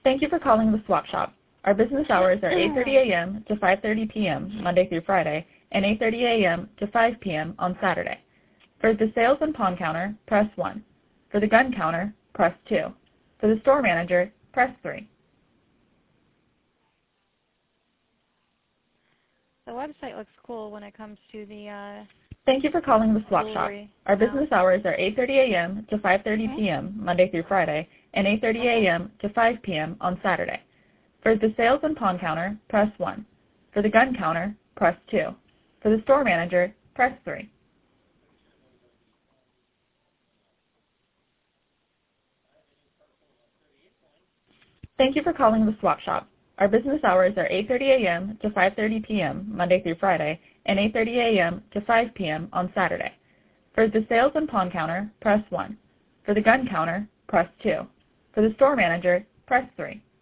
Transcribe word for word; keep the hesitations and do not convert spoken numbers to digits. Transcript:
Thank you for calling the Swap Shop. Our business hours are eight thirty a m to five thirty p m Monday through Friday, and eight thirty a m to five p m on Saturday. For the sales and pawn counter, press one. For the gun counter, press two. For the store manager, press three. The website looks cool when it comes to the uh, Thank you for calling the Swap Shop. Our business hours are eight thirty a m to five thirty p m Monday through Friday, and eight thirty a m to five p m on Saturday. For the sales and pawn counter, press one. For the gun counter, press two. For the store manager, press three. Thank you for calling the Swap Shop. Our business hours are eight thirty a m to five thirty p m Monday through Friday, and eight thirty a m to five p m on Saturday. For the sales and pawn counter, press one. For the gun counter, press two. For the store manager, press three.